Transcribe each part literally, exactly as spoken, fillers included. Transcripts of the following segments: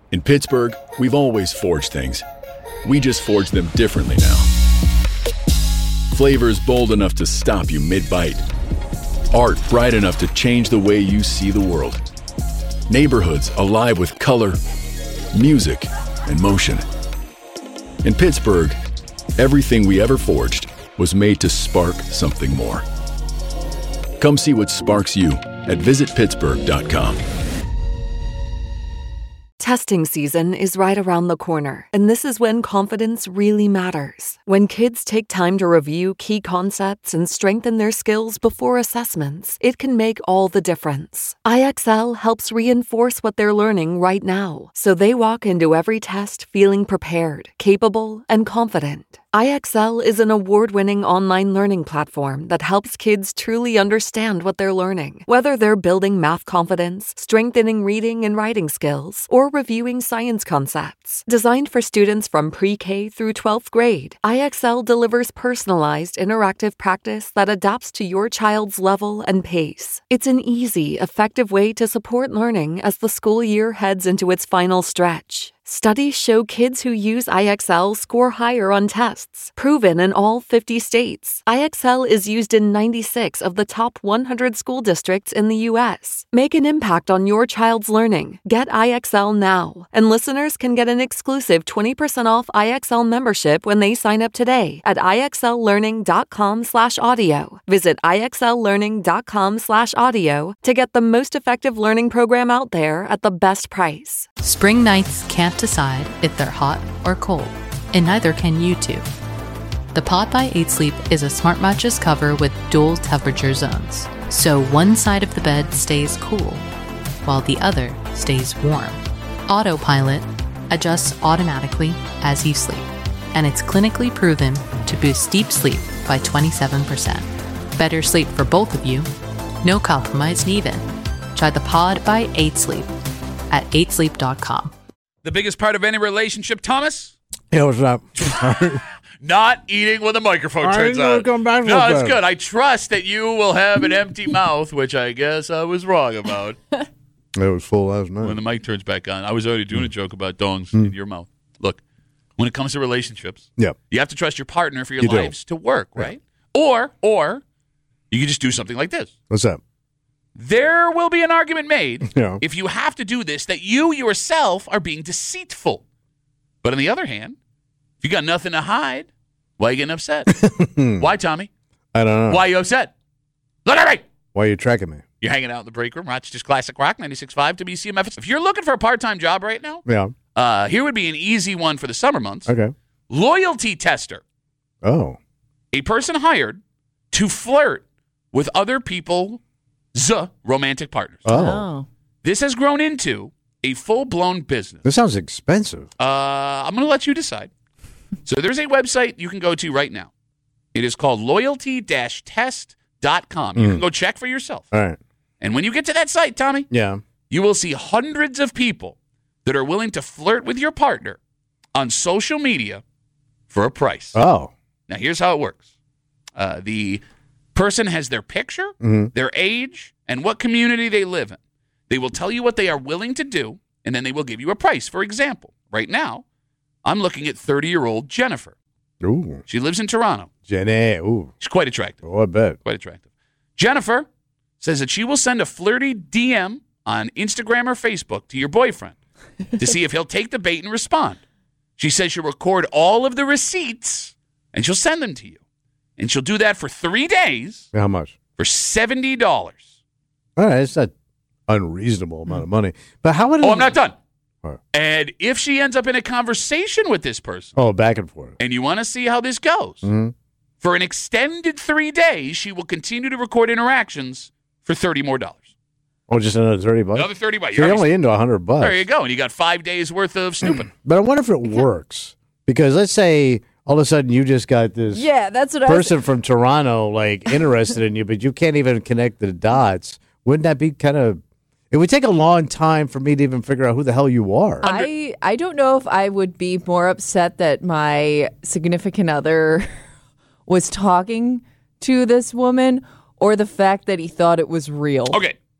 In Pittsburgh, we've always forged things. We just forge them differently now. Flavors bold enough to stop you mid-bite. Art bright enough to change the way you see the world. Neighborhoods alive with color, music, and motion. In Pittsburgh, everything we ever forged was made to spark something more. Come see what sparks you at visit pittsburgh dot com. Testing season is right around the corner, and this is when confidence really matters. When kids take time to review key concepts and strengthen their skills before assessments, it can make all the difference. I X L helps reinforce what they're learning right now, so they walk into every test feeling prepared, capable, and confident. I X L is an award-winning online learning platform that helps kids truly understand what they're learning. Whether they're building math confidence, strengthening reading and writing skills, or reviewing science concepts. Designed for students from pre-K through twelfth grade, I X L delivers personalized, interactive practice that adapts to your child's level and pace. It's an easy, effective way to support learning as the school year heads into its final stretch. Studies show kids who use I X L score higher on tests, proven in all fifty states. I X L is used in ninety-six of the top one hundred school districts in the U S. Make an impact on your child's learning. Get I X L now. And listeners can get an exclusive twenty percent off I X L membership when they sign up today at ixllearning.com slash audio. Visit ixllearning.com slash audio to get the most effective learning program out there at the best price. Spring nights can't decide if they're hot or cold, and neither can you two. The Pod by eight Sleep is a smart mattress cover with dual temperature zones, so one side of the bed stays cool, while the other stays warm. Autopilot adjusts automatically as you sleep, and it's clinically proven to boost deep sleep by twenty-seven percent. Better sleep for both of you, no compromise needed. Try the Pod by eight Sleep at eight sleep dot com. The biggest part of any relationship, Thomas? Yeah, what's up? Not eating when the microphone I turns didn't know on. it come back No, so it's fast. good. I trust that you will have an empty mouth, which I guess I was wrong about. It was full last night. When the mic turns back on. I was already doing a joke about dongs in your mouth. Look, when it comes to relationships, Yep. you have to trust your partner for your You do. lives to work, right? Or, or you can just do something like this. What's up? There will be an argument made Yeah. if you have to do this that you yourself are being deceitful. But on the other hand, if you got nothing to hide, why are you getting upset? Why, Tommy? I don't know. Why are you upset? Look at me! Why are you tracking me? You're hanging out in the break room, Rochester's Classic Rock, ninety-six point five W C M F. If you're looking for a part-time job right now, Yeah. uh, here would be an easy one for the summer months. Okay. Loyalty tester. Oh. A person hired to flirt with other people's romantic partners. Oh. This has grown into a full-blown business. This sounds expensive. Uh, I'm going to let you decide. So there's a website you can go to right now. It is called loyalty dash test dot com. You Mm. can go check for yourself. All right. And when you get to that site, Tommy, Yeah. you will see hundreds of people that are willing to flirt with your partner on social media for a price. Oh. Now, here's how it works. Uh, the person has their picture, Mm-hmm. their age, and what community they live in. They will tell you what they are willing to do, and then they will give you a price. For example, right now, I'm looking at thirty-year-old Jennifer. Ooh. She lives in Toronto. Jenny. Ooh. She's quite attractive. Oh, I bet. Quite attractive. Jennifer says that she will send a flirty D M on Instagram or Facebook to your boyfriend to see if he'll take the bait and respond. She says she'll record all of the receipts, and she'll send them to you. And she'll do that for three days How much? for seventy dollars. All right. It's not unreasonable amount of money. But how would it? Oh, I'm not done. All right. And if she ends up in a conversation with this person, Oh, back and forth. and you want to see how this goes, Mm-hmm. for an extended three days, she will continue to record interactions for thirty more dollars. Oh, just another thirty bucks? Another thirty bucks. So you're You're only into a hundred bucks. There you go. And you got five days worth of snooping. But I wonder if it works. Because let's say all of a sudden you just got this Yeah, that's what I was. person from Toronto like interested in you, but you can't even connect the dots. Wouldn't that be kind of? It would take a long time for me to even figure out who the hell you are. I I don't know if I would be more upset that my significant other was talking to this woman, or the fact that he thought it was real. Okay.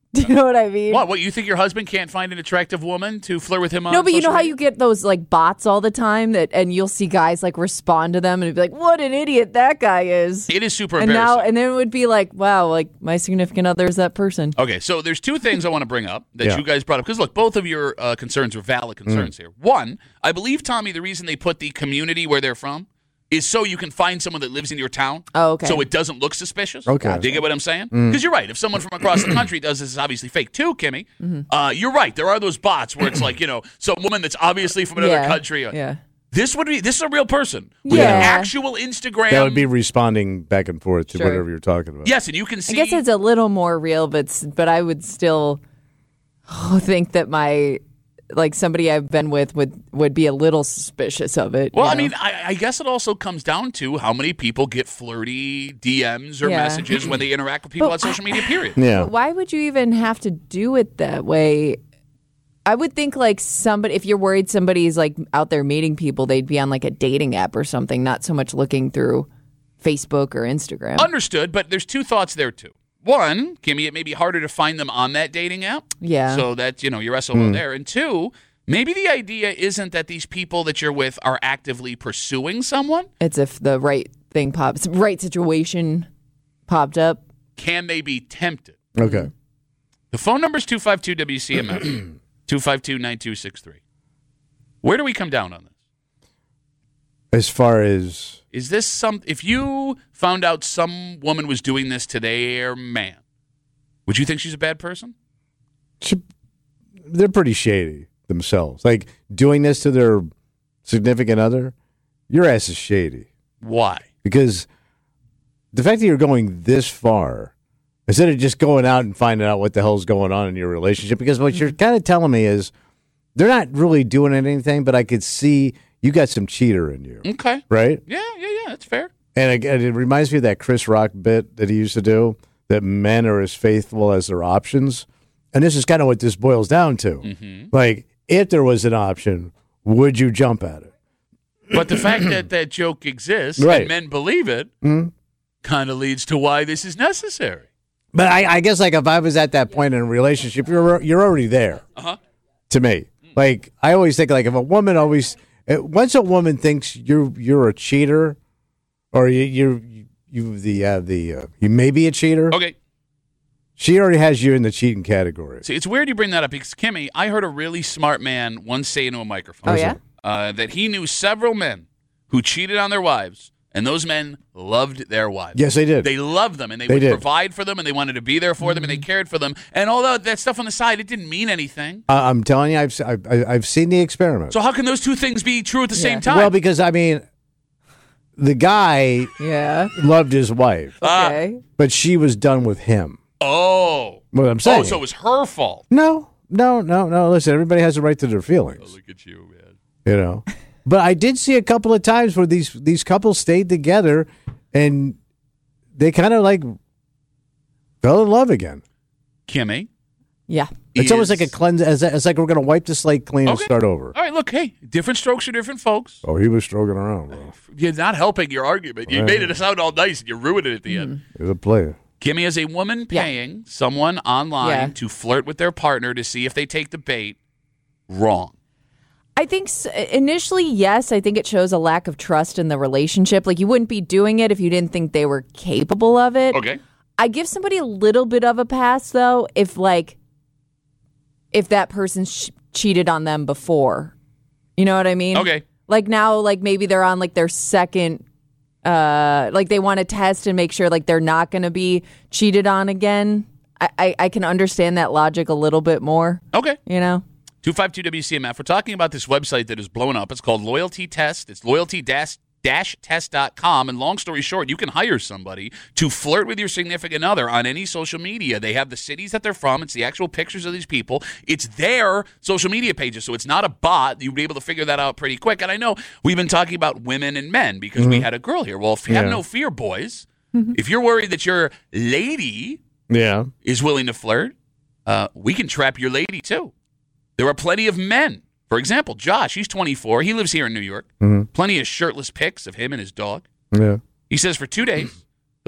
Do you know what I mean? What? What? You think your husband can't find an attractive woman to flirt with him on? No, but you know social how media? you get those like bots all the time that, and you'll see guys like respond to them and be like, "What an idiot that guy is." It is super And embarrassing. now, and then it would be like, "Wow, like my significant other is that person." Okay, so there's two things I want to bring up that Yeah. you guys brought up. Because, look, both of your uh, concerns are valid concerns here. One, I believe, Tommy, the reason they put the community where they're from is so you can find someone that lives in your town. Oh, okay. So it doesn't look suspicious. Okay. Do you get what I'm saying? Because you're right. If someone from across the country does this, it's obviously fake too, Kimmy. Uh, you're right. There are those bots where it's like, you know, some woman that's obviously from another Yeah, country. yeah. This would be, this is a real person with Yeah. an actual Instagram. That would be responding back and forth to Sure. whatever you're talking about. Yes, and you can see. I guess it's a little more real, but s- but I would still oh, think that my like somebody I've been with would would be a little suspicious of it. Well, you I know? mean, I, I guess it also comes down to how many people get flirty D Ms or Yeah. messages when they interact with people But on social media, period. Yeah. But why would you even have to do it that way? I would think like somebody, if you're worried somebody's like out there meeting people, they'd be on like a dating app or something, not so much looking through Facebook or Instagram. Understood, but there's two thoughts there, too. One, Kimmy, it may be harder to find them on that dating app. Yeah. So that, you know, you're S O L there. And two, maybe the idea isn't that these people that you're with are actively pursuing someone. It's if the right thing pops, right situation popped up. Can they be tempted? Okay. The phone number is two five two W C M F, two five two, nine two six three. Where do we come down on this? As far as Is this some? If you found out some woman was doing this to their man, would you think she's a bad person? she, they're pretty shady themselves. Like doing this to their significant other, your ass is shady. Why? Because the fact that you're going this far, instead of just going out and finding out what the hell's going on in your relationship, because what you're kind of telling me is they're not really doing anything, but I could see you got some cheater in you, Okay. right? Yeah, yeah, yeah. That's fair. And again, it reminds me of that Chris Rock bit that he used to do, that men are as faithful as their options. And this is kind of what this boils down to. Mm-hmm. Like, if there was an option, would you jump at it? But the fact that that joke exists Right. and men believe it kind of leads to why this is necessary. But I, I guess, like, if I was at that point in a relationship, you're you're already there. Uh-huh. To me, like, I always think, like, if a woman always, uh, once a woman thinks you're you're a cheater, or you you're, you you the uh, the uh, you may be a cheater, Okay. she already has you in the cheating category. See, it's weird you bring that up because, Kimmy, I heard a really smart man once say into a microphone Oh, yeah? uh, that he knew several men who cheated on their wives, and those men loved their wives. Yes, they did. They loved them, and they, They would did. provide for them, and they wanted to be there for them, and they cared for them. And all that, that stuff on the side, it didn't mean anything. I- I'm telling you, I've s- I've, I've seen the experiment. So how can those two things be true at the same time? Well, because I mean, the guy Yeah. loved his wife, Ah. Okay. but she was done with him. oh. What I'm saying? Oh, so it was her fault. no, no, no, no. Listen, everybody has a right to their feelings, Look at you, man. you know. But I did see a couple of times where these these couples stayed together, and they kind of like fell in love again. Kimmy. Yeah. It's almost is- like a cleanse. It's it's like we're going to wipe the slate clean and Okay. start over. All right, look, hey, different strokes for different folks. Oh, he was stroking around, bro. You're not helping your argument. You Right. made it sound all nice, and you ruined it at the end. He was a player. Kimmy is a woman Yeah. paying someone online Yeah. to flirt with their partner to see if they take the bait. Wrong. I think s initially, yes, I think it shows a lack of trust in the relationship. Like you wouldn't be doing it if you didn't think they were capable of it. Okay. I give somebody a little bit of a pass though if like if that person sh- cheated on them before. You know what I mean? Okay. Like now like maybe they're on like their second uh like they want to test and make sure like they're not going to be cheated on again. I, I I can understand that logic a little bit more, Okay. you know. two five two W C M F. We're talking about this website that is blowing up. It's called Loyalty Test. It's loyalty dash test dot com. And long story short, you can hire somebody to flirt with your significant other on any social media. They have the cities that they're from. It's the actual pictures of these people. It's their social media pages. So it's not a bot. You'll be able to figure that out pretty quick. And I know we've been talking about women and men because we had a girl here. Well, if you have Yeah. no fear, boys, if you're worried that your lady Yeah. is willing to flirt, uh, we can trap your lady too. There are plenty of men. For example, Josh, he's twenty-four. He lives here in New York. Plenty of shirtless pics of him and his dog. Yeah. He says for two days, he'll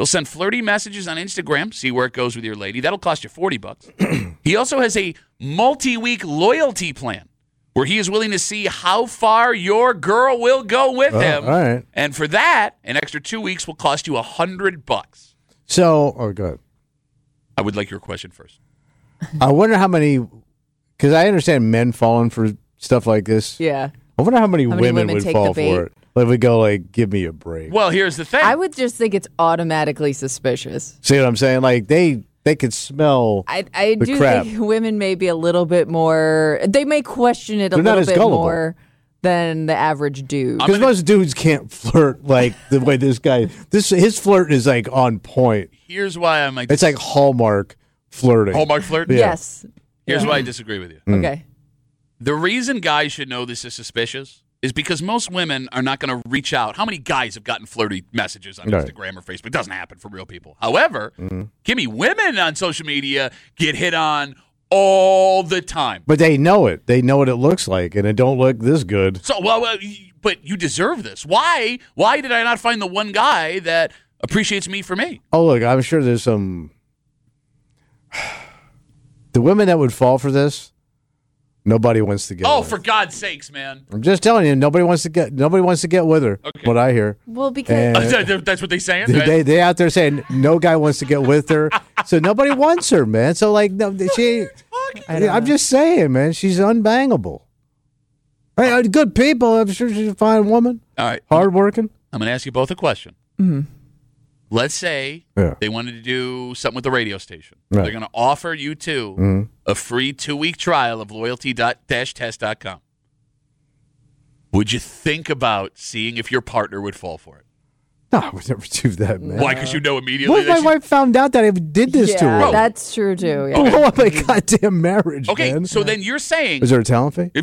He'll send flirty messages on Instagram, see where it goes with your lady. That'll cost you forty bucks. He also has a multi-week loyalty plan where he is willing to see how far your girl will go with Oh, him. all right. And for that, an extra two weeks will cost you one hundred bucks. So, oh, good. I would like your question first. I wonder how many, because I understand men falling for stuff like this. Yeah. I wonder how many, How many women, women would take fall the bait? for it. Like, we go, like, give me a break. Well, here's the thing. I would just think it's automatically suspicious. See what I'm saying? Like, they they could smell. I, I The do crap. think women may be a little bit more, they may question it a They're not little as bit gullible. more than the average dude. Because gonna- most dudes can't flirt like the way this guy. This his flirt is like on point. Here's why I might. It's like Hallmark flirting. Hallmark flirt. Yeah. Yes. Here's why I disagree with you. Okay. The reason guys should know this is suspicious is because most women are not going to reach out. How many guys have gotten flirty messages on Right. Instagram or Facebook? It doesn't happen for real people. However, Mm-hmm. Kimmy, women on social media get hit on all the time. But they know it. They know what it looks like, and it don't look this good. So, well, well, y- but you deserve this. Why? Why did I not find the one guy that appreciates me for me? Oh, look, I'm sure there's some. The women that would fall for this, nobody wants to get. Oh, with. for God's sakes, man! I'm just telling you, nobody wants to get. Nobody wants to get with her. Okay. What I hear. Well, because And- That's what they saying. They, they they out there saying no guy wants to get with her, so nobody wants her, man. So like, no, she. I don't I'm know. just saying, man, she's unbangable. Hey, uh, good people. I'm sure she's a fine woman, All right, hardworking. I'm going to ask you both a question. Mm-hmm. Let's say Yeah. they wanted to do something with the radio station. Right. They're going to offer you two Mhm. a free two-week trial of loyalty dash test dot com. Would you think about seeing if your partner would fall for it? No, I would never do that, man. Why? Because you know immediately What if that my she- wife found out that I did this to yeah, her? that's true too. Yeah. Blow up my goddamn marriage, Okay, man. so then you're saying... Is there a talent fee?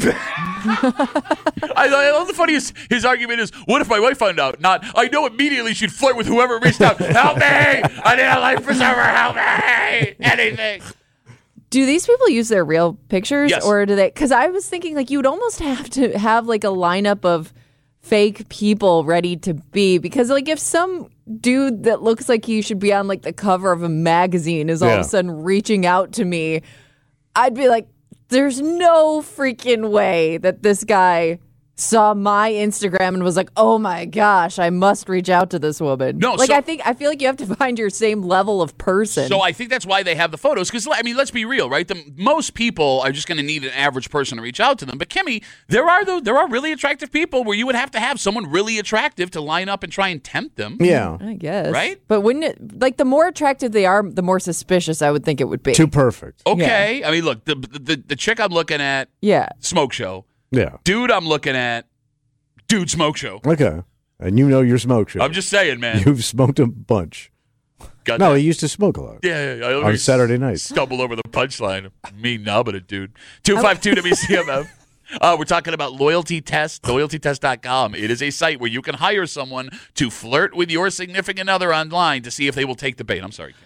I, I love the funniest. His argument is, "What if my wife found out?" Not, "I know immediately she'd flirt with whoever reached out. Help me! I need a life preserver. Help me! Anything." Do these people use their real pictures, Yes. or do they? Because I was thinking like you would almost have to have like a lineup of fake people ready to be, because like if some dude that looks like he should be on like the cover of a magazine is all Yeah. of a sudden reaching out to me, I'd be like, there's no freaking way that this guy saw my Instagram and was like, oh my gosh, I must reach out to this woman. No, like so- I think I feel like you have to find your same level of person. So I think that's why they have the photos. Because I mean, let's be real, right? The, most people are just going to need an average person to reach out to them. But Kimmy, there are the, there are really attractive people where you would have to have someone really attractive to line up and try and tempt them. Yeah. I guess. Right? But wouldn't it, like, the more attractive they are, the more suspicious I would think it would be. Too perfect. Okay, I mean, look, the, the the chick I'm looking at, Yeah. smoke show. Yeah. Dude, I'm looking at, dude, smoke show. Okay. And you know your smoke show. I'm just saying, man. You've smoked a bunch. Got No, that. he used to smoke a lot. Yeah, yeah, I On always Saturday night. Stumble over the punchline. Me nubbing it, dude. two five two W C M F. Uh, we're talking about Loyalty Test, loyalty test dot com. It is a site where you can hire someone to flirt with your significant other online to see if they will take the bait. I'm sorry, Kim.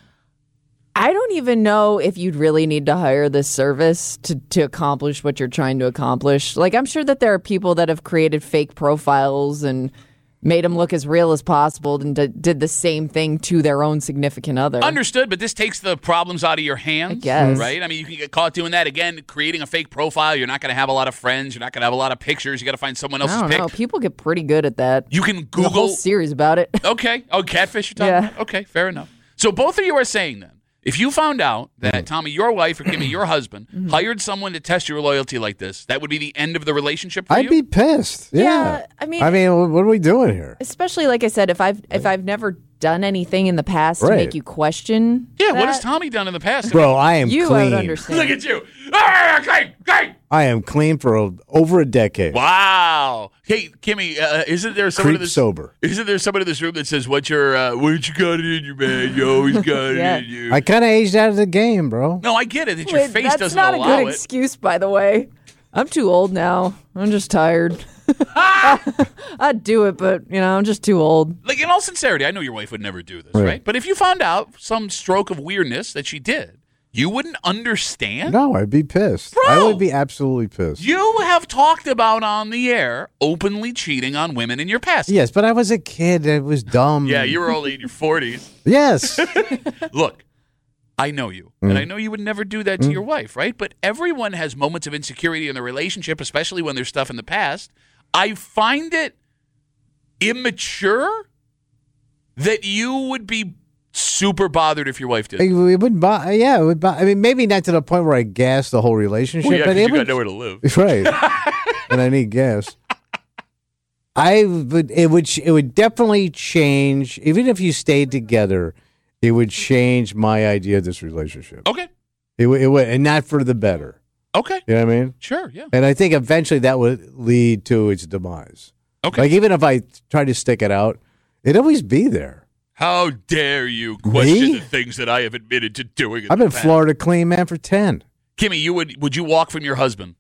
I don't even know if you'd really need to hire this service to, to accomplish what you're trying to accomplish. Like, I'm sure that there are people that have created fake profiles and made them look as real as possible and d- did the same thing to their own significant other. Understood, but this takes the problems out of your hands. I guess. Right? I mean, you can get caught doing that. Again, creating a fake profile. You're not going to have a lot of friends. You're not going to have a lot of pictures. You got to find someone I else's don't pic. know. People get pretty good at that. You can There's a Google. whole series about it. Okay. Oh, catfish you're talking Yeah. about? Okay, fair enough. So both of you are saying then, if you found out that, Mm-hmm. Tommy, your wife, or Kimmy, your husband, hired someone to test your loyalty like this, that would be the end of the relationship for I'd you? be pissed. Yeah. Yeah, I mean- I mean, what are we doing here? Especially, like I said, if I've if I've never done anything in the past to Right. make you question. yeah, what that, has Tommy done in the past? Bro, I am You I clean. would understand. Look at you. Ah, clean, clean. I am clean for a, over a decade. Wow. Hey, Kimmy, uh, isn't there someone in Creep this sober. Isn't there somebody in this room that says, "What's your uh, what you got it in you, man? You always got Yeah. it in you." I kind of aged out of the game, bro. no, I get it. That your Wait, face that's doesn't not a allow good it. excuse, by the way. I'm too old now. I'm just tired. I'd do it, but you know, I'm just too old. Like, in all sincerity, I know your wife would never do this, Right. right? But if you found out some stroke of weirdness that she did, You wouldn't understand? No, I'd be pissed. Bro! I would be absolutely pissed. You have talked about on the air openly cheating on women in your past. Yes, but I was a kid. It was dumb. Yeah, you were only in your forties. Yes. Look, I know you, Mm. and I know you would never do that to your wife, right? But everyone has moments of insecurity in the relationship, especially when there's stuff in the past. I find it immature that you would be super bothered if your wife did. It, it wouldn't bo- yeah, it would bo- I mean, maybe not to the point where I gas the whole relationship, Well, yeah, but 'cause it you would, got nowhere to live. right. And I need gas. I would. It would. ch- It would definitely change. Even if you stayed together, it would change my idea of this relationship. Okay. It would. It would, and not for the better. Okay. You know what I mean? Sure, yeah. And I think eventually that would lead to its demise. Okay. Like even if I try to stick it out, it'd always be there. How dare you question Me? the things that I have admitted to doing in I've the been past? Florida clean man for ten. Kimmy, you would would you walk from your husband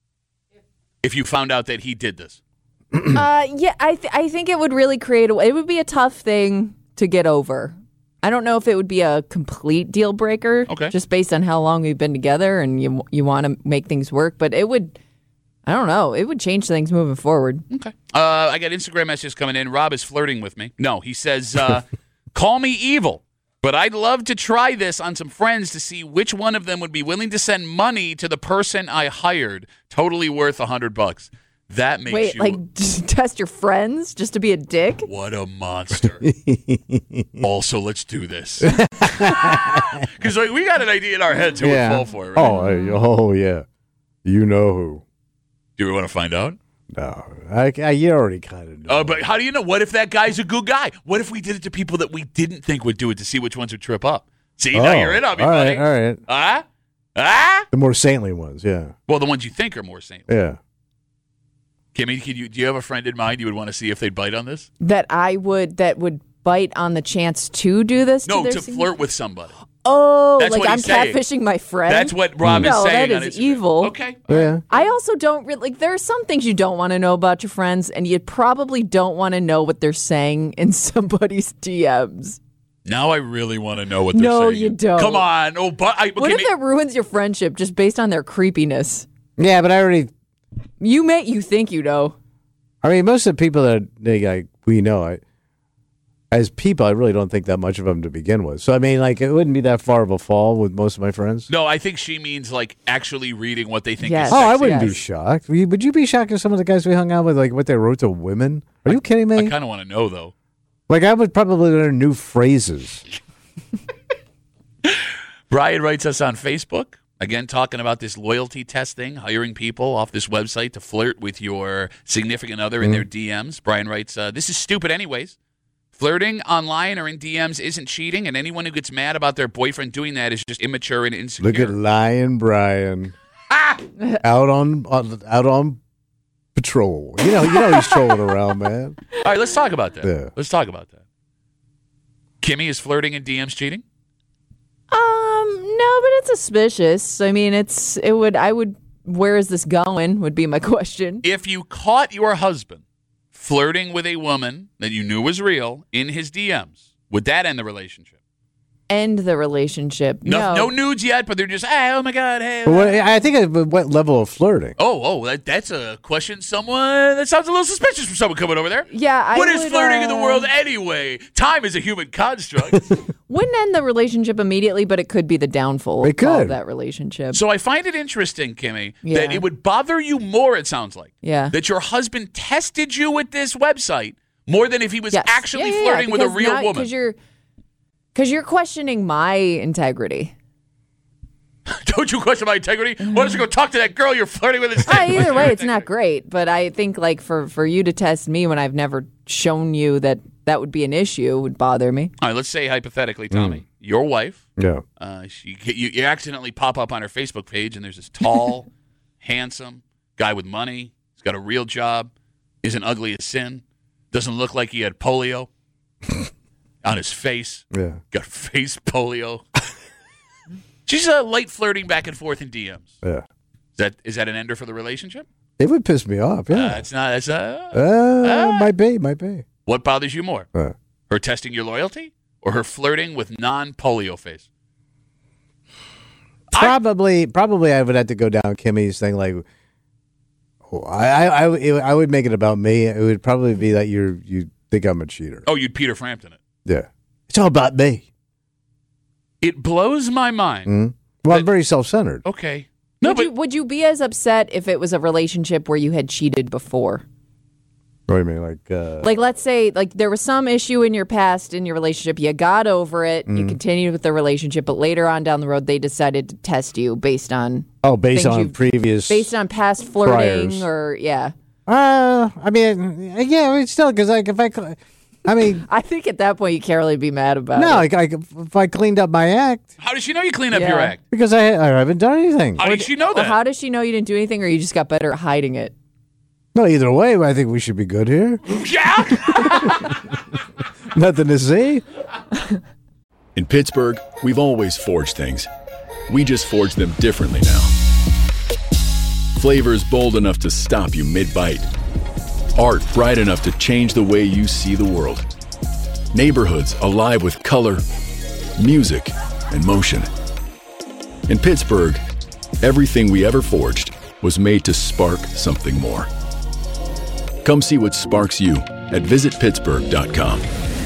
if you found out that he did this? Uh, yeah, I th- I think it would really create a. It would be a tough thing to get over. I don't know if it would be a complete deal breaker. Okay. Just based on how long we've been together and you you want to make things work, but it would. I don't know. It would change things moving forward. Okay. Uh, I got Instagram messages coming in. Rob is flirting with me. No, he says, uh, call me evil, but I'd love to try this on some friends to see which one of them would be willing to send money to the person I hired. Totally worth a hundred bucks. That makes Wait, you like just test your friends just to be a dick? what a monster. Also, let's do this because like we got an idea in our heads who Yeah. would fall for it. Right? Oh, I- oh yeah. You know who? Do we want to find out? No, I, I you already kind of know. Uh, but how do you know? What if that guy's a good guy? What if we did it to people that we didn't think would do it to see which ones would trip up? See, now Oh, you're in on me, all buddy. right, all right. Ah? Ah? The more saintly ones, yeah, Well, the ones you think are more saintly. yeah. Kimmy, can you, do you have a friend in mind you would want to see if they'd bite on this? That I would that would bite on the chance to do this? No, to, to their flirt with somebody. Oh, That's like what I'm he's saying. catfishing my friend. That's what Rob no, is saying. that on is Instagram. evil. Okay. Yeah. I also don't really like. There are some things you don't want to know about your friends, and you probably don't want to know what they're saying in somebody's D Ms. Now I really want to know what they're No, saying. you don't. Come on. Oh, but I, What okay, if that ruins your friendship just based on their creepiness? Yeah, but I already. You may you think you know. I mean, most of the people that they, like, we know, I, as people, I really don't think that much of them to begin with. So I mean, like, it wouldn't be that far of a fall with most of my friends. No, I think she means like actually reading what they think Yes. is Oh, sexy. I wouldn't be Yes. shocked. Would you, would you be shocked if some of the guys we hung out with, like, what they wrote to women? Are you kidding I me? kind of want to know, though. Like, I would probably learn new phrases. Brian writes us on Facebook. Again, talking about this loyalty test thing, hiring people off this website to flirt with your significant other in their D Ms. Brian writes, uh, this is stupid anyways. Flirting online or in D Ms isn't cheating, and anyone who gets mad about their boyfriend doing that is just immature and insecure. Look at Lion Brian out on, on out on patrol. You know, you know he's trolling around, man. All right, let's talk about that. Yeah. Let's talk about that. Kimmy, is flirting in D Ms cheating? Um, no, but it's suspicious. I mean, it's it would I would. Where is this going? Would be my question. If you caught your husband flirting with a woman that you knew was real in his D Ms, would that end the relationship? End the relationship. No, No, no nudes yet, but they're just, hey, oh my God, hey. But what, I think it, what level of flirting? Oh, oh, that, that's a question someone, that sounds a little suspicious from someone coming over there. Yeah, I What is would, flirting in the uh, world anyway? Time is a human construct. Wouldn't end the relationship immediately, but it could be the downfall It could. of that relationship. So I find it interesting, Kimmy, that Yeah. it would bother you more, it sounds like, Yeah. that your husband tested you with this website more than if he was Yes. actually Yeah, yeah, yeah, flirting with a because real now- woman. Because you're, because you're questioning my integrity. Don't you question my integrity? Why don't you go talk to that girl you're flirting with instead? Uh, either way, it's not great. But I think like for, for you to test me when I've never shown you that that would be an issue would bother me. All right, let's say hypothetically, Tommy, Mm. your wife, Yeah. uh, she, you, you accidentally pop up on her Facebook page, and there's this tall, handsome guy with money. He's got a real job, isn't ugly as sin, doesn't look like he had polio on his face. Yeah. Got face polio. She's uh, light flirting back and forth in D Ms. Yeah. Is that is that an ender for the relationship? It would piss me off, Uh, yeah. it's not. It's uh, Uh, ah. might be, might be. What bothers you more? Uh, Her testing your loyalty or her flirting with non-polio face? Probably, probably, I would have to go down Kimmy's thing. Like, I, I, I, I would make it about me. It would probably be that you're, you think I'm a cheater. Oh, you'd Peter Frampton it. Yeah, it's all about me. It blows my mind. Mm-hmm. Well, that, I'm very self-centered. Okay. No, would but you, would you be as upset if it was a relationship where you had cheated before? What do you mean, like? Uh, Like, let's say, like there was some issue in your past in your relationship. You got over it. Mm-hmm. You continued with the relationship, but later on down the road, they decided to test you based on oh, based things on you've- previous, based on past flirting priors. or yeah. Uh, I mean, yeah, I mean, still, because like if I, cl- I mean, I think at that point you can't really be mad about no, it. like, like if I cleaned up my act how does she know you clean up Yeah. your act? because I, I haven't done anything. How did she know Well, that? how does she know you didn't do anything, or you just got better at hiding it? No, either way, I think we should be good here. Yeah. Nothing to see. In Pittsburgh, we've always forged things. We just forge them differently now. Flavors bold enough to stop you mid-bite. Art bright enough to change the way you see the world. Neighborhoods alive with color, music, and motion. In Pittsburgh, everything we ever forged was made to spark something more. Come see what sparks you at visit pittsburgh dot com.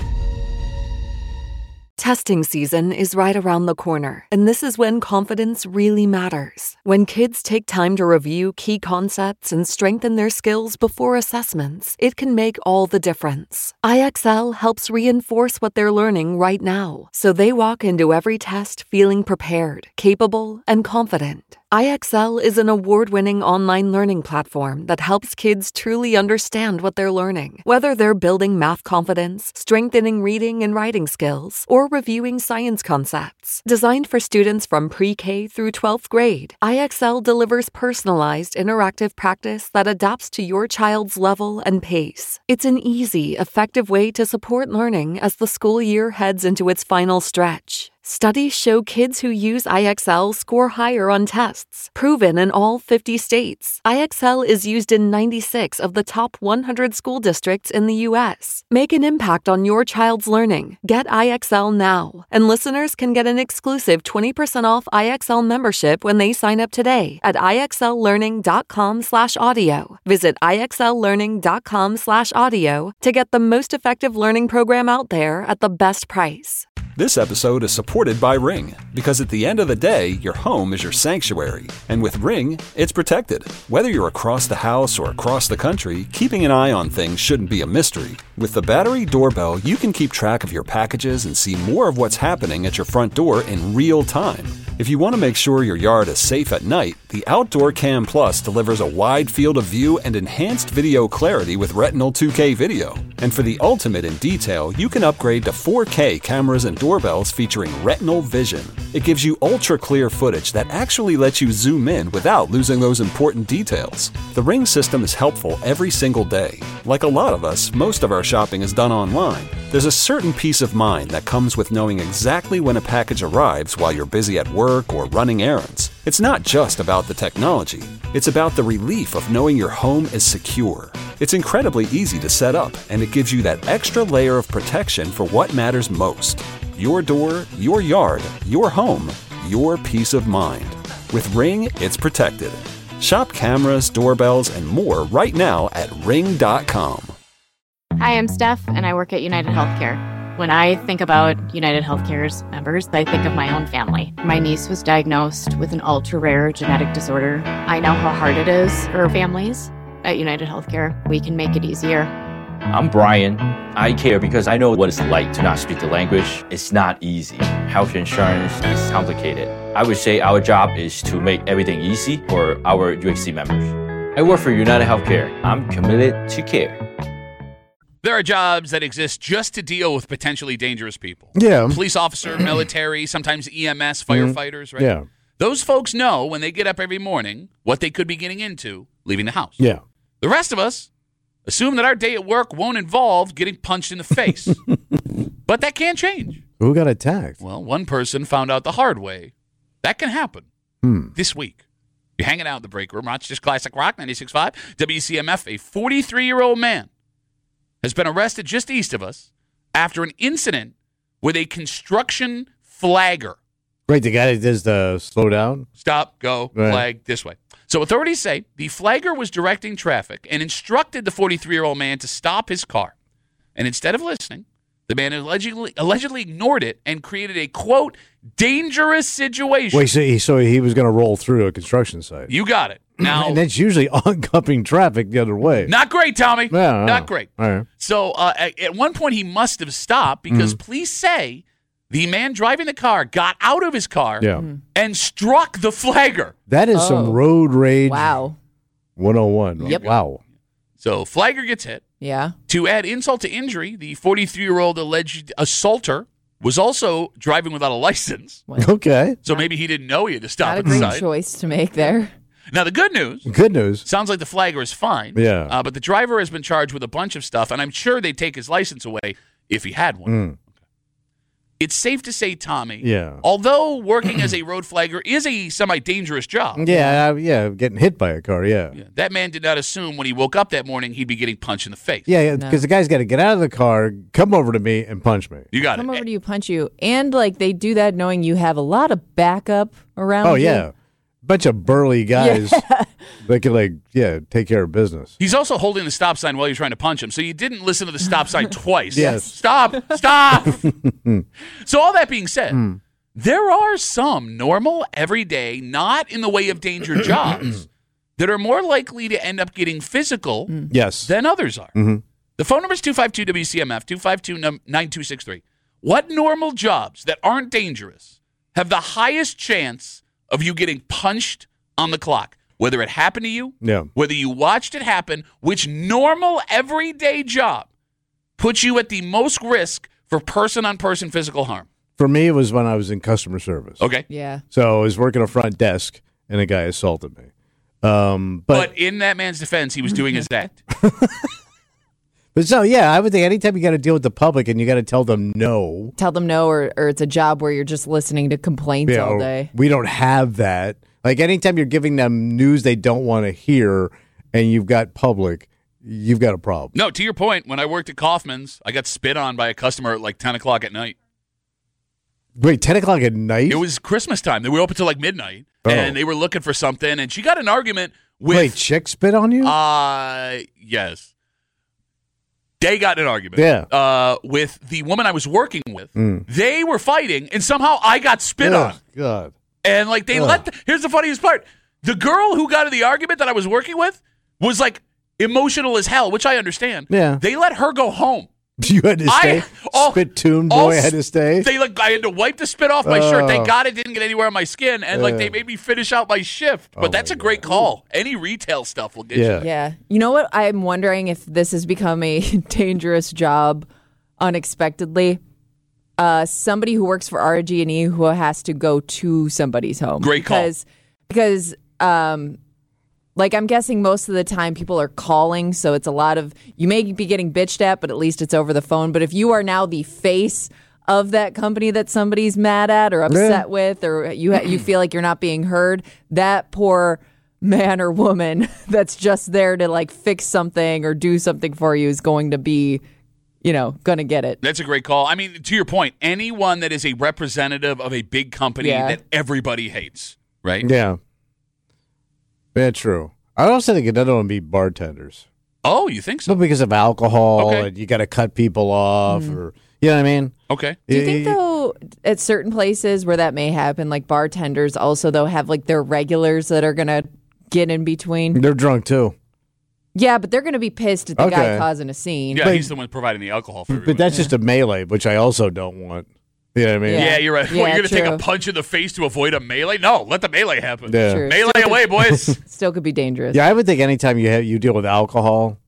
Testing season is right around the corner, and this is when confidence really matters. When kids take time to review key concepts and strengthen their skills before assessments, it can make all the difference. I X L helps reinforce what they're learning right now, so they walk into every test feeling prepared, capable, and confident. I X L is an award-winning online learning platform that helps kids truly understand what they're learning. Whether they're building math confidence, strengthening reading and writing skills, or reviewing science concepts. Designed for students from pre-K through twelfth grade, I X L delivers personalized, interactive practice that adapts to your child's level and pace. It's an easy, effective way to support learning as the school year heads into its final stretch. Studies show kids who use I X L score higher on tests, proven in all fifty states. I X L is used in ninety-six of the top one hundred school districts in the U S. Make an impact on your child's learning. Get I X L now. And listeners can get an exclusive twenty percent off I X L membership when they sign up today at ixllearning.com slash audio. Visit ixllearning.com slash audio to get the most effective learning program out there at the best price. This episode is supported by Ring, because at the end of the day, your home is your sanctuary. And with Ring, it's protected. Whether you're across the house or across the country, keeping an eye on things shouldn't be a mystery. With the battery doorbell, you can keep track of your packages and see more of what's happening at your front door in real time. If you want to make sure your yard is safe at night, the Outdoor Cam Plus delivers a wide field of view and enhanced video clarity with Retinal two K video. And for the ultimate in detail, you can upgrade to four K cameras and doorbells featuring Retinal Vision. It gives you ultra-clear footage that actually lets you zoom in without losing those important details. The Ring system is helpful every single day. Like a lot of us, most of our shopping is done online. There's a certain peace of mind that comes with knowing exactly when a package arrives while you're busy at work or running errands. It's not just about the technology. It's about the relief of knowing your home is secure. It's incredibly easy to set up, and it gives you that extra layer of protection for what matters most. Your door, your yard, your home, your peace of mind. With Ring, it's protected. Shop cameras, doorbells, and more right now at ring dot com. Hi, I'm Steph, and I work at United Healthcare. When I think about United Healthcare's members, I think of my own family. My niece was diagnosed with an ultra-rare genetic disorder. I know how hard it is for families. At United Healthcare, we can make it easier. I'm Brian. I care because I know what it's like to not speak the language. It's not easy. Health insurance is complicated. I would say our job is to make everything easy for our U H C members. I work for United Healthcare. I'm committed to care. There are jobs that exist just to deal with potentially dangerous people. Yeah. Police officer, military, sometimes E M S, firefighters, right? Yeah. Those folks know when they get up every morning what they could be getting into leaving the house. Yeah. The rest of us assume that our day at work won't involve getting punched in the face. But that can change. Who got attacked? Well, one person found out the hard way. That can happen Hmm. this week. You're hanging out in the break room. Rochester's Classic Rock, ninety-six point five. W C M F, a forty-three-year-old man has been arrested just east of us after an incident with a construction flagger. Right, the guy that does the slow down. Stop, go, Right. flag, this way. So authorities say the flagger was directing traffic and instructed the forty-three-year-old man to stop his car. And instead of listening, the man allegedly allegedly ignored it and created a, quote, dangerous situation. Wait, so he, so he was going to roll through a construction site. You got it. Now, and that's usually oncoming traffic the other way. not great, Tommy. Yeah, Not oh. great. All right. So uh, at, at one point, he must have stopped because Mm-hmm. police say the man driving the car got out of his car Yeah. and struck the flagger. That is Oh. some road rage Wow. one oh one. Yep. Wow. So flagger gets hit. Yeah. To add insult to injury, the forty-three-year-old alleged assaulter was also driving without a license. Okay. So maybe he didn't know he had to stop Not a at the great side. choice to make there. Now, the good news, Good news. sounds like the flagger is fine. Yeah. Uh, but the driver has been charged with a bunch of stuff, and I'm sure they'd take his license away if he had one. Mm. It's safe to say, Tommy, Yeah. although working as a road flagger is a semi-dangerous job, Yeah, uh, yeah, getting hit by a car, yeah. yeah, that man did not assume when he woke up that morning he'd be getting punched in the face. Yeah, because No. the guy's got to get out of the car, come over to me, and punch me. You got Come it. over to you, punch you. And, like, they do that knowing you have a lot of backup around Oh, you. yeah. Bunch of burly guys that can, like, yeah, take care of business. He's also holding the stop sign while you're trying to punch him, so you didn't listen to the stop sign twice. Yes. Stop! Stop! So all that being said, there are some normal, everyday, not in the way of danger jobs that are more likely to end up getting physical Yes. than others are. The phone number is two five two W C M F, two five two, nine two six three. What normal jobs that aren't dangerous have the highest chance of you getting punched on the clock? Whether it happened to you, Yeah. whether you watched it happen, which normal everyday job puts you at the most risk for person-on-person physical harm? For me, it was when I was in customer service. Okay. Yeah. So I was working a front desk, and a guy assaulted me. Um, but, But in that man's defense, he was doing his act. but so, yeah, I would think anytime you got to deal with the public and you got to tell them no. Tell them no, or, or it's a job where you're just listening to complaints Yeah, all or day. we don't have that. Like anytime you're giving them news they don't want to hear and you've got public, you've got a problem. No, to your point, when I worked at Kaufman's, I got spit on by a customer at like ten o'clock at night. Wait, ten o'clock at night? It was Christmas time. They were open till like midnight, Oh. and they were looking for something, and she got an argument with... Wait, chick spit on you? Uh, yes. They got in an argument. Yeah. Uh, with the woman I was working with. Mm. They were fighting, and somehow I got spit Ugh, on. God. And like they Ugh. let. The, here's the funniest part: the girl who got in the argument that I was working with was like emotional as hell, which I understand. Yeah. They let her go home. You had to stay? I all, Spittoon boy all had to stay? They like I had to wipe the spit off my shirt. Thank Oh. God it didn't get anywhere on my skin, and like Yeah. they made me finish out my shift. But Oh, that's my a great God. call. Any retail stuff will get Yeah. you. Yeah. You know what? I'm wondering if this has become a dangerous job unexpectedly. Uh, somebody who works for R G and E who has to go to somebody's home. Great call. Because, because um, like I'm guessing most of the time people are calling, so it's a lot of, you may be getting bitched at, but at least it's over the phone. But if you are now the face of that company that somebody's mad at or upset Yeah. with, or you ha- you feel like you're not being heard, that poor man or woman that's just there to like fix something or do something for you is going to be, you know, going to get it. That's a great call. I mean, to your point, anyone that is a representative of a big company Yeah. that everybody hates, right? Yeah. Yeah, true. I also think another one would be bartenders. Oh, you think so? But because of alcohol, Okay. and you got to cut people off, Mm. or you know what I mean? Okay. Do you think though at certain places where that may happen, like bartenders also though have like their regulars that are gonna get in between? They're drunk too. Yeah, but they're gonna be pissed at the guy Okay. causing a scene. Yeah, But- he's the one providing the alcohol for everybody. But that's just a melee, which I also don't want. You know what I mean? Yeah. Yeah, you're right. Yeah, what, you're going to take true. a punch in the face to avoid a melee? No, let the melee happen. Yeah. True. Melee Still away, could- boys. Still could be dangerous. Yeah, I would think anytime you have, you deal with alcohol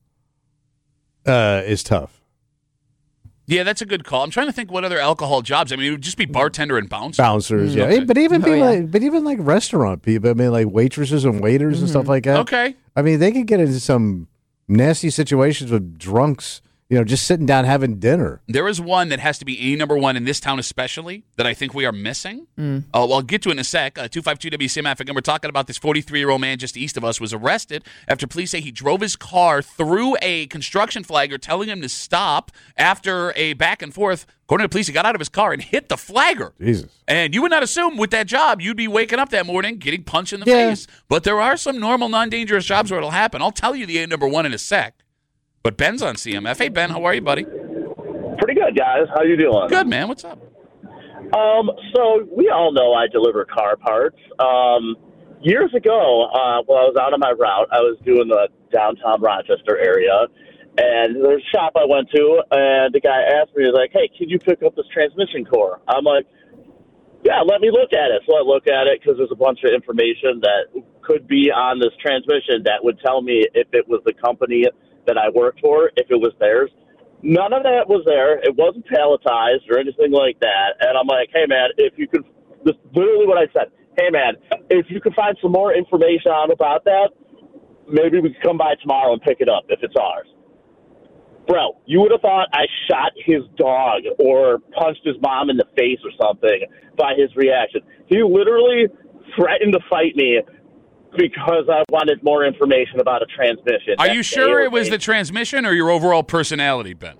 uh, is tough. Yeah, that's a good call. I'm trying to think what other alcohol jobs. I mean, it would just be bartender and bouncer. Bouncers, yeah. Okay. But even Oh, people, yeah. like, but even like restaurant people. I mean, like waitresses and waiters and stuff like that. Okay. I mean, they could get into some nasty situations with drunks you know, just sitting down having dinner. There is one that has to be a number one in this town especially that I think we are missing. Mm. Uh, well, I'll get to it in a sec. Uh, two five two W C M F. Again, we're talking about this forty-three-year-old man just east of us was arrested after police say he drove his car through a construction flagger telling him to stop after a back and forth. According to the police, he got out of his car and hit the flagger. Jesus. And you would not assume with that job you'd be waking up that morning getting punched in the Yeah. face. But there are some normal, non-dangerous jobs where it'll happen. I'll tell you the A number one in a sec. But Ben's on C M F. Hey, Ben, how are you, buddy? Pretty good, guys. How you doing? Good, man. What's up? Um, so we all know I deliver car parts. Um, years ago, uh, while I was out on my route, I was doing the downtown Rochester area, and there's a shop I went to, and the guy asked me, he's like, hey, can you pick up this transmission core? I'm like, yeah, let me look at it. So I look at it because there's a bunch of information that could be on this transmission that would tell me if it was the company that I worked for, if it was theirs. None of that was there. It wasn't palletized or anything like that. And I'm like, hey, man, if you could, this is literally what I said. Hey, man, if you could find some more information on about that, maybe we could come by tomorrow and pick it up if it's ours. Bro, you would have thought I shot his dog or punched his mom in the face or something by his reaction. He literally threatened to fight me because I wanted more information about a transmission. Are you sure it was the transmission or your overall personality, Ben?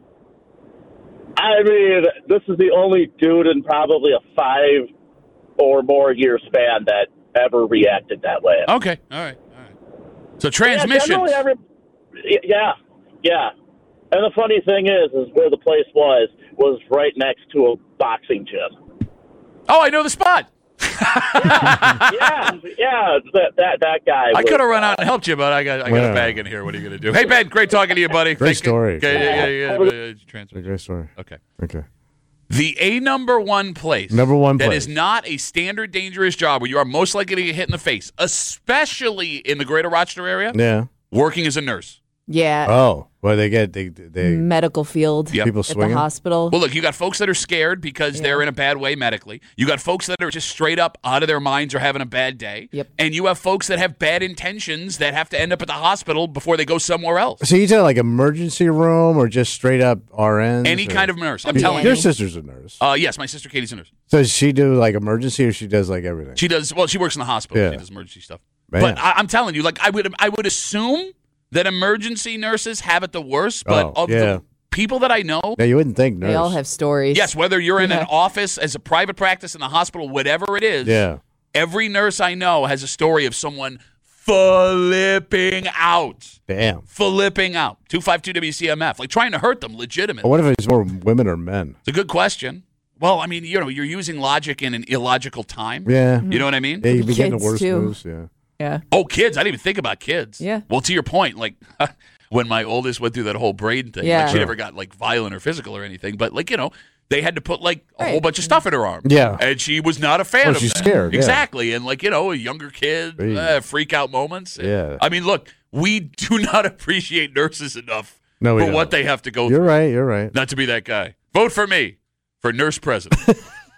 I mean, this is the only dude in probably a five or more year span that ever reacted that way. Okay, all right, all right. So transmissions. Yeah, every, yeah, yeah. And the funny thing is, is where the place was, was right next to a boxing gym. Oh, I know the spot. yeah, yeah, yeah. That that, that guy. I was, could have run out uh, and helped you, but I got I got Yeah. a bag in here. What are you going to do? Hey, Ben, great talking to you, buddy. Great Thank story. You. Okay, yeah, yeah, yeah, yeah. Transfer. Great story. Okay. Okay. The A number one place. Number one that place. is not a standard dangerous job where you are most likely to get hit in the face, especially in the greater Rochester area. Yeah. Working as a nurse. Yeah. Oh, well, they get they they Medical field. Yep. people At the swinging. hospital. Well, look, you got folks that are scared because Yeah. they're in a bad way medically. You got folks that are just straight up out of their minds or having a bad day. Yep. And you have folks that have bad intentions that have to end up at the hospital before they go somewhere else. So you tell like emergency room or just straight up R Ns? Any or- kind of nurse. I'm Yeah. telling Your you. sister's a nurse. Uh, yes, my sister Katie's a nurse. So does she do like emergency or she does like everything? She does, well, she works in the hospital. Yeah. She does emergency stuff. Man. But I, I'm telling you, like, I would I would assume that emergency nurses have it the worst, but Oh, of yeah. the people that I know, Yeah, you wouldn't think nurse. They all have stories. yes, whether you're in Yeah. an office, as a private practice, in the hospital, whatever it is, Yeah. every nurse I know has a story of someone flipping out. Damn. Flipping out. two five two W C M F. Like, trying to hurt them legitimately. What if it's more women or men? It's a good question. Well, I mean, you know, you're using logic in an illogical time. Yeah. You know what I mean? Yeah, you'd be getting the Kids, worst too. moves. Yeah. Yeah. Oh, kids. I didn't even think about kids. Yeah. Well, to your point, like when my oldest went through that whole brain thing, Yeah. like she never got like violent or physical or anything, but like, you know, they had to put like a Right. whole bunch of stuff in her arm. Yeah. And she was not a fan Well, of she's that. scared, yeah. Exactly. And like, you know, a younger kid, Hey. uh, freak out moments. Yeah. I mean, look, we do not appreciate nurses enough No, we for don't. what they have to go You're through. right. You're right. Not to be that guy. Vote for me for nurse president.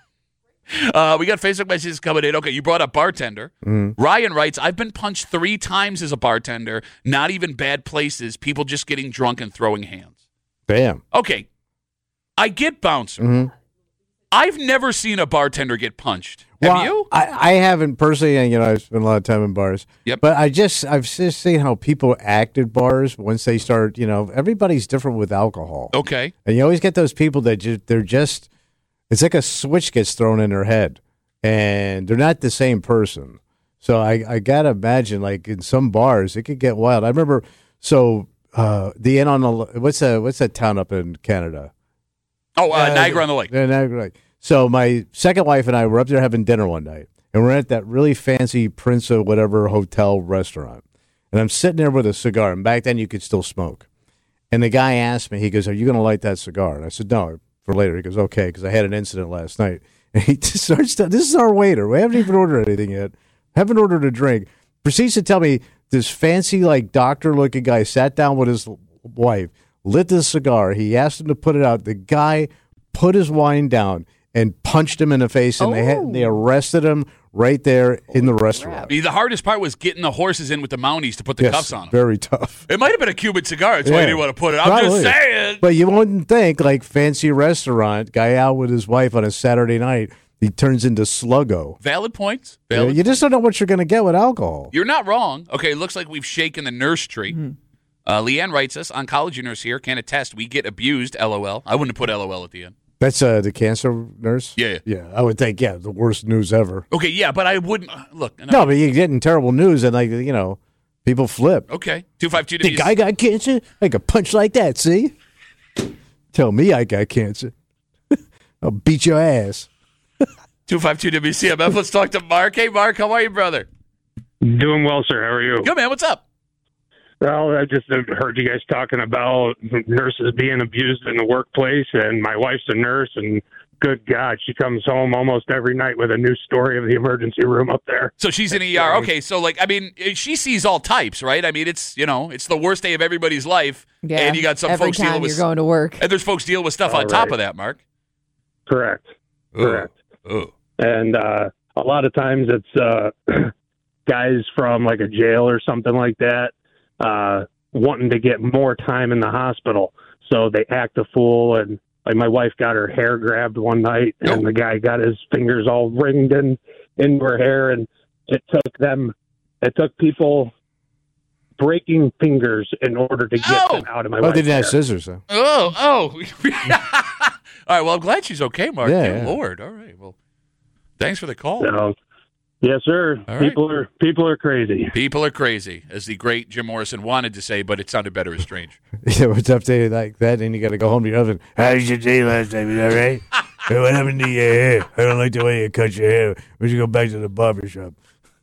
Uh, we got Facebook messages coming in. Okay, you brought up bartender. Mm-hmm. Ryan writes, I've been punched three times as a bartender, not even bad places, people just getting drunk and throwing hands. Damn. Okay, I get bouncer. Mm-hmm. I've never seen a bartender get punched. Have Well, you? I, I haven't personally, and you know, I've spent a lot of time in bars. Yep. But I just, I've just seen how people act at bars once they start, you know, everybody's different with alcohol. Okay. And you always get those people that just, they're just, it's like a switch gets thrown in their head and they're not the same person. So I, I got to imagine, like in some bars, it could get wild. I remember, so uh, the Inn on the, what's that, what's that town up in Canada? Oh, uh, Uh, Niagara on the Lake. Yeah, Niagara Lake. So my second wife and I were up there having dinner one night, and we're at that really fancy Prince of whatever hotel restaurant. And I'm sitting there with a cigar, and back then you could still smoke. And the guy asked me, he goes, "Are you going to light that cigar?" And I said, "No, for later." He goes, "Okay," because I had an incident last night. And he just starts to, this is our waiter. We haven't even ordered anything yet. Haven't ordered a drink. Proceeds to tell me this fancy, like, doctor-looking guy sat down with his wife, lit the cigar. He asked him to put it out. The guy put his wine down and punched him in the face, and they had, Oh. they arrested him, right there in the restaurant. The hardest part was getting the horses in with the Mounties to put the Yes, cuffs on them. very tough. It might have been a Cuban cigar. That's why Yeah, you didn't want to put it. I'm probably. just saying. But you wouldn't think, like, fancy restaurant, guy out with his wife on a Saturday night, he turns into Sluggo. Valid points. Yeah, Valid. you just don't know what you're going to get with alcohol. You're not wrong. Okay, it looks like we've shaken the nurse tree. Mm-hmm. Uh, Leanne writes us, oncology nurse here, can attest we get abused, LOL. I wouldn't have put LOL at the end. That's uh, the cancer nurse? Yeah. Yeah, I would think, yeah, the worst news ever. Okay, yeah, but I wouldn't. Look. No, No, but you're getting terrible news, and, like, you know, people flip. Okay, two five two. Think I got cancer? I can punch like that, see? Tell me I got cancer. I'll beat your ass. two five two W C M F. Let's talk to Mark. Hey, Mark, how are you, brother? Doing well, sir. How are you? Good, man. What's up? Well, I just heard you guys talking about nurses being abused in the workplace, and my wife's a nurse, and good God, she comes home almost every night with a new story of the emergency room up there. So she's in E R. Okay, so, like, I mean, she sees all types, right? I mean, it's, you know, it's the worst day of everybody's life, Yeah, and you got some every folks time dealing with you're going to work. and there's folks dealing with stuff All on top right. of that, Mark. Correct. Correct. Oh. And uh, a lot of times it's uh, guys from like a jail or something like that uh, wanting to get more time in the hospital. So they act a fool. And like my wife got her hair grabbed one night, and Oh. the guy got his fingers all ringed in into her hair. And it took them, it took people breaking fingers in order to get Oh. them out of my Oh, wife's they didn't have hair. scissors, though. Oh, oh. All right, well, I'm glad she's okay, Mark. Yeah, Good yeah. Lord. All right, well, thanks for the call. So, yes, sir. All right. People are people are crazy. People are crazy, as the great Jim Morrison wanted to say, but it sounded better as strange. Yeah, what's up to you like that? And you got to go home to your husband. How did your day last night? Was all right? Hey, what happened to your hair? I don't like the way you cut your hair. We should go back to the barber shop.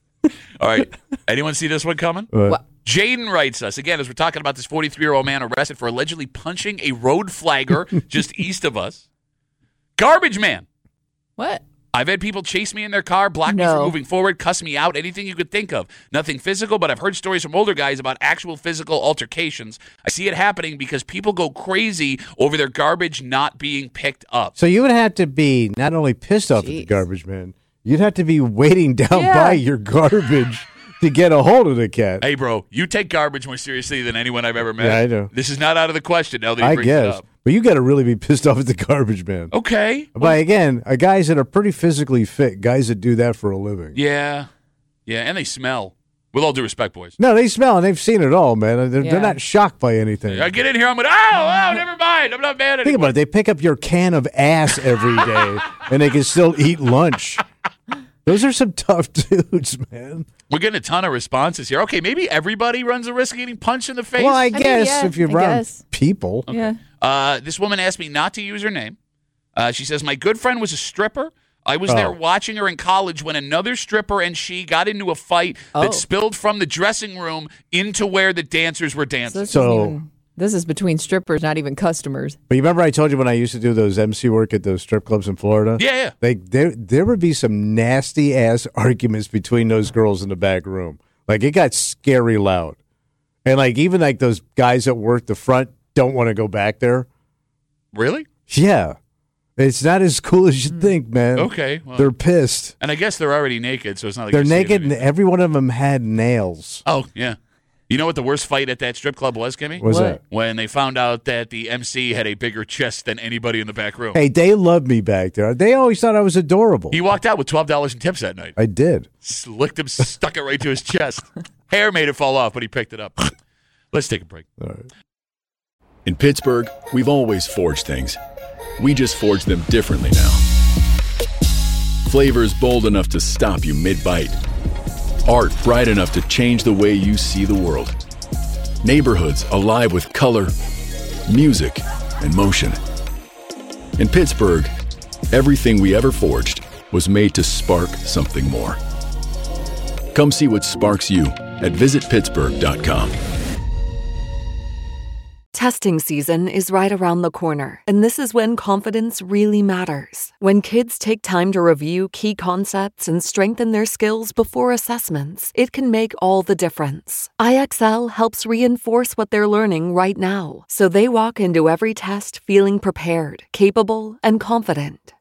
All right, anyone see this one coming? What? Jaden writes us, again, as we're talking about this forty-three-year-old man arrested for allegedly punching a road flagger just east of us. Garbage man. What? I've had people chase me in their car, block me No. from moving forward, cuss me out, anything you could think of. Nothing physical, but I've heard stories from older guys about actual physical altercations. I see it happening because people go crazy over their garbage not being picked up. So you would have to be not only pissed off at the Jeez. garbage man, you'd have to be waiting down Yeah. by your garbage to get a hold of the cat. Hey, bro, you take garbage more seriously than anyone I've ever met. Yeah, I do. This is not out of the question now that he I brings it guess. up. But you got to really be pissed off at the garbage man. Okay. But again, uh, guys that are pretty physically fit, guys that do that for a living. Yeah. Yeah, and they smell. With all due respect, boys. No, they smell and they've seen it all, man. They're, Yeah. they're not shocked by anything. I get in here, I'm going, oh, oh, never mind. I'm not mad Think anymore. about it. They pick up your can of ass every day and they can still eat lunch. Those are some tough dudes, man. We're getting a ton of responses here. Okay, maybe everybody runs the risk of getting punched in the face. Well, I, mean, guess yeah, if you're I around guess. people. Yeah. Uh, this woman asked me not to use her name. Uh, she says, my good friend was a stripper. I was Oh. there watching her in college when another stripper and she got into a fight Oh. that spilled from the dressing room into where the dancers were So dancing. this, So- isn't even, this is between strippers, not even customers. But you remember I told you when I used to do those M C work at those strip clubs in Florida? Yeah, yeah. They there there would be some nasty ass arguments between those girls in the back room. Like it got scary loud. And like even like those guys that work the front don't want to go back there. Really? Yeah. It's not as cool as you think, man. Okay. Well, They're pissed. and I guess they're already naked, so it's not like They're you're seeing naked and anything. every one of them had nails. Oh, yeah. You know what the worst fight at that strip club was, Kimmy? What was What? that? When they found out that the M C had a bigger chest than anybody in the back room. Hey, they loved me back there. They always thought I was adorable. He walked out with twelve dollars in tips that night. I did. Slicked him, stuck it right to his chest. Hair made it fall off, but he picked it up. Let's take a break. All right. In Pittsburgh, we've always forged things. We just forge them differently now. Flavors bold enough to stop you mid-bite. Art bright enough to change the way you see the world. Neighborhoods alive with color, music, and motion. In Pittsburgh, everything we ever forged was made to spark something more. Come see what sparks you at visit pittsburgh dot com. Testing season is right around the corner, and this is when confidence really matters. When kids take time to review key concepts and strengthen their skills before assessments, it can make all the difference. I X L helps reinforce what they're learning right now, so they walk into every test feeling prepared, capable, and confident.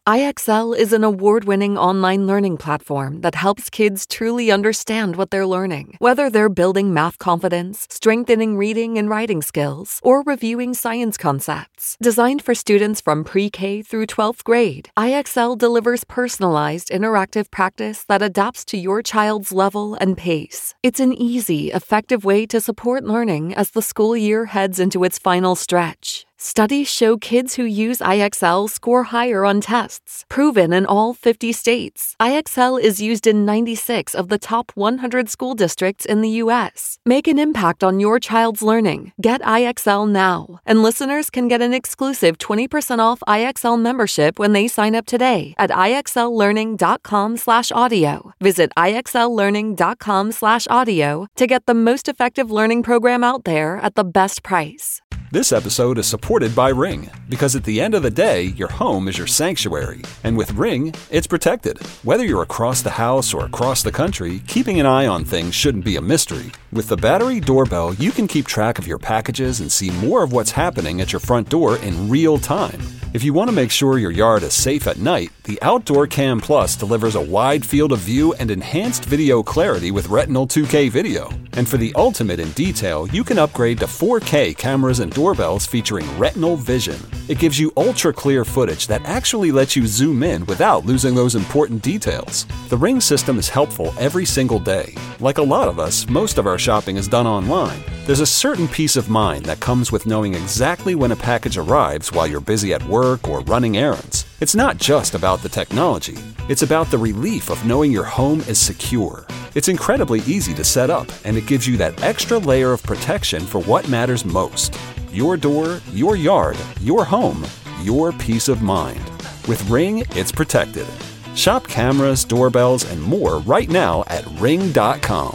I X L is an award-winning online learning platform that helps kids truly understand what they're learning. Whether they're building math confidence, strengthening reading and writing skills, or reviewing science concepts. Designed for students from pre-K through twelfth grade, I X L delivers personalized, interactive practice that adapts to your child's level and pace. It's an easy, effective way to support learning as the school year heads into its final stretch. Studies show kids who use I X L score higher on tests, proven in all fifty states. I X L is used in ninety-six of the top one hundred school districts in the U S. Make an impact on your child's learning. Get I X L now, and listeners can get an exclusive twenty percent off I X L membership when they sign up today at ixllearning.com slash audio. Visit ixllearning.com slash audio to get the most effective learning program out there at the best price. This episode is supported by Ring, because at the end of the day, your home is your sanctuary. And with Ring, it's protected. Whether you're across the house or across the country, keeping an eye on things shouldn't be a mystery. With the battery doorbell, you can keep track of your packages and see more of what's happening at your front door in real time. If you want to make sure your yard is safe at night, the Outdoor Cam Plus delivers a wide field of view and enhanced video clarity with Retinal two K video. And for the ultimate in detail, you can upgrade to four K cameras and doorbells featuring Retinal Vision. It gives you ultra-clear footage that actually lets you zoom in without losing those important details. The Ring system is helpful every single day. Like a lot of us, most of our shopping is done online. There's a certain peace of mind that comes with knowing exactly when a package arrives while you're busy at work or running errands. It's not just about the technology. It's about the relief of knowing your home is secure. It's incredibly easy to set up, and it gives you that extra layer of protection for what matters most. Your door, your yard, your home, your peace of mind. With Ring, it's protected. Shop cameras, doorbells, and more right now at ring dot com.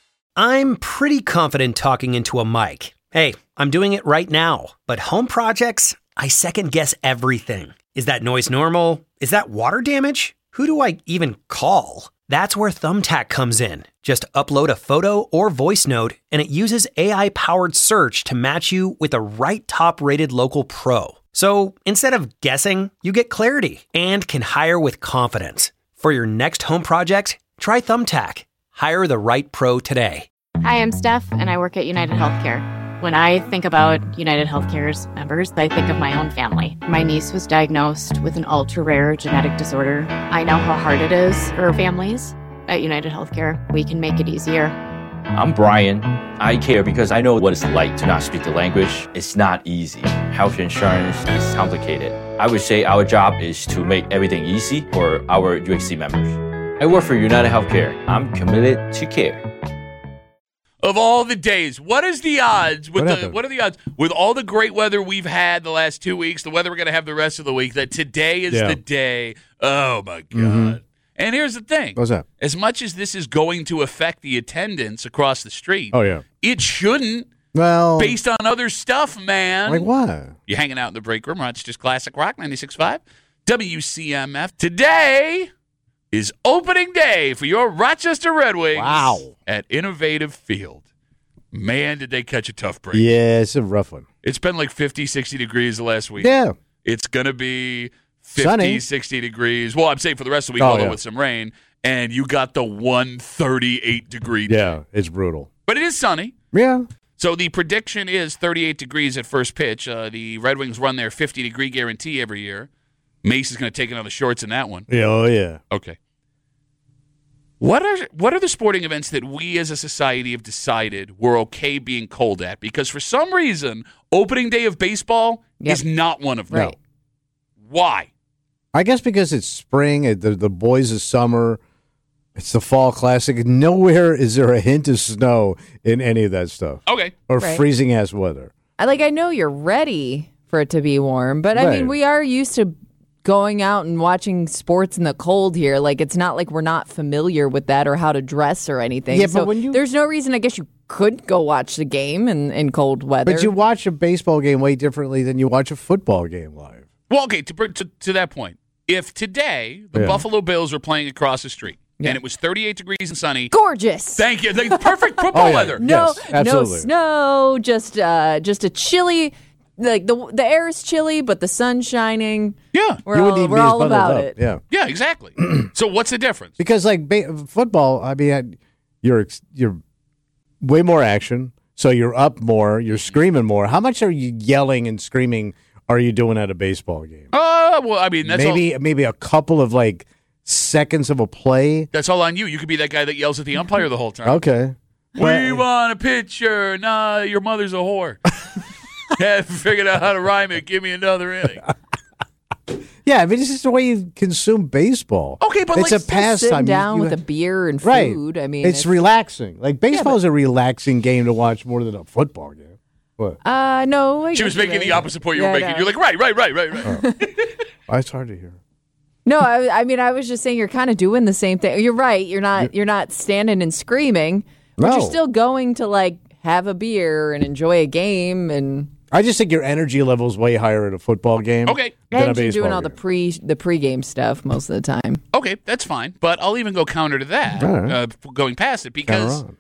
I'm pretty confident talking into a mic. Hey, I'm doing it right now. But home projects, I second guess everything. Is that noise normal? Is that water damage? Who do I even call? That's where Thumbtack comes in. Just upload a photo or voice note, and it uses A I-powered search to match you with the right top-rated local pro. So instead of guessing, you get clarity and can hire with confidence. For your next home project, try Thumbtack. Hire the right pro today. Hi, I'm Steph, and I work at United Healthcare. When I think about United Healthcare's members, I think of my own family. My niece was diagnosed with an ultra-rare genetic disorder. I know how hard it is for families. At United Healthcare, we can make it easier. I'm Brian. I care because I know what it's like to not speak the language. It's not easy. Health insurance is complicated. I would say our job is to make everything easy for our U H C members. I work for United Healthcare. I'm committed to care. Of all the days, what is the odds with What the happened? what are the odds with all the great weather we've had the last two weeks, the weather we're going to have the rest of the week, that today is Yeah. the day? Oh my God. Mhm. And here's the thing. What's that? As much as this is going to affect the attendance across the street, Oh, yeah. it shouldn't, Well, based on other stuff, man. like what? You're hanging out in the break room. It's just Classic Rock ninety-six point five W C M F. Today is opening day for your Rochester Red Wings. Wow. At Innovative Field. Man, did they catch a tough break. Yeah, it's a rough one. It's been like fifty, sixty degrees the last week. Yeah. It's going to be fifty, Sunny. sixty degrees. Well, I'm saying for the rest of the week, Oh, although yeah. with some rain. And you got the one thirty-eight degree day. Yeah, it's brutal. But it is sunny. Yeah. So the prediction is thirty-eight degrees at first pitch. Uh, the Red Wings run their fifty-degree guarantee every year. Mace is going to take it on the shorts in that one. Yeah, oh, yeah. Okay. What are what are the sporting events that we as a society have decided we're okay being cold at? Because for some reason, opening day of baseball Yep. is not one of them. Right. Why? I guess because it's spring, it- the, the boys is summer, it's the fall classic. Nowhere is there a hint of snow in any of that stuff. Okay. Or Right. freezing ass weather. I like I know you're ready for it to be warm, but I Right. mean we are used to going out and watching sports in the cold here. Like it's not like we're not familiar with that or how to dress or anything. Yeah, but so when you- there's no reason I guess you could go watch the game in, in cold weather. But you watch a baseball game way differently than you watch a football game live. Well, okay, to, to, to that point, if today the Yeah. Buffalo Bills were playing across the street Yeah. and it was thirty-eight degrees and sunny, Gorgeous. thank you. Like, perfect football Oh, yeah. weather. No, Yes, no absolutely. snow, just uh, just a chilly like the the air is chilly, but the sun's shining. Yeah, we're You all, wouldn't even we're be as all bundled about up. it. Yeah. Yeah, exactly. So what's the difference? Because like ba- football, I mean, I- you're ex- you're way more action, so you're up more, you're screaming more. How much are you yelling and screaming? Are you doing at a baseball game? Uh, well, I mean, that's maybe all, maybe a couple of like seconds of a play. that's all on you. You could be that guy that yells at the umpire the whole time. Okay. We Well, want a pitcher. Nah, your mother's a whore. Haven't figured out how to rhyme it. Give me another inning. yeah, I mean, it's just the way you consume baseball. Okay, but it's like, a pastime. Sitting You- down you- with a beer and right. food. I mean, it's, relaxing. Like baseball is a relaxing game to watch more than a football game. What? Uh, no. I She was guess making you're the right. opposite point you Yeah, were I making. know. You're like, right, right, right, right, right. Oh, it's hard to hear. No, I, I mean, I was just saying you're kind of doing the same thing. You're right. You're not. You're not standing and screaming, but No. you're still going to like have a beer and enjoy a game, and I just think your energy level is way higher at a football game. Okay. Than a and you're baseball doing all the game. pre the pregame stuff most of the time. Okay, that's fine. But I'll even go counter to that, All right. uh, going past it, Count because her on.